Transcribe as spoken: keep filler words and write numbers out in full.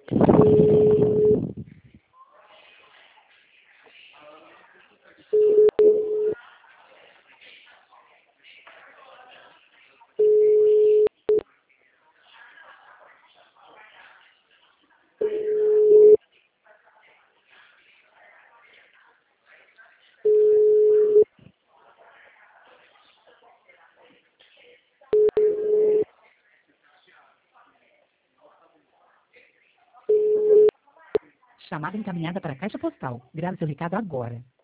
Chamada encaminhada para a caixa postal. Grave seu recado agora.